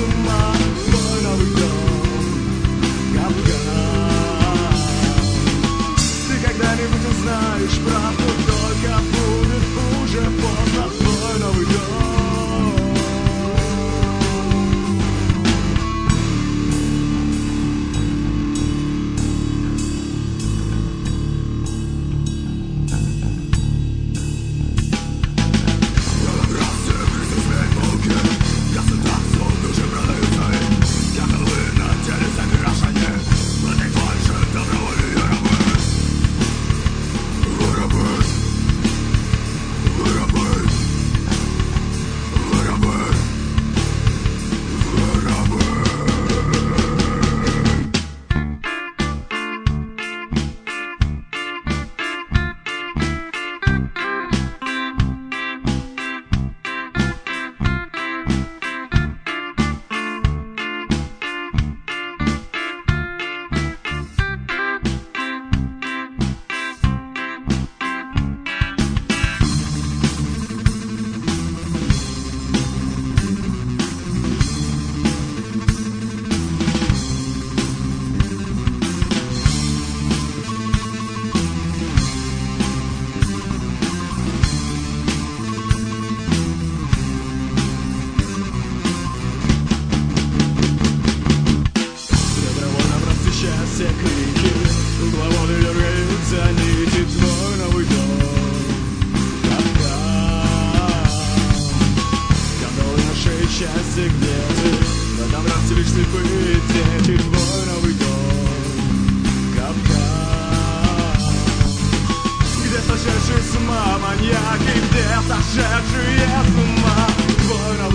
ума, твой новый дом, капкан. Ты когда-нибудь узнаешь правду, только будет уже поздно, твой новый дом. Все крики, главоды дергают за нити, твой новый дом, капкан. Скандалы на шее, счастье где ты? В этом расте лишь слепые дети, твой новый дом, капкан. Где сошедшие с ума маньяки, где сошедшие с ума, твой новый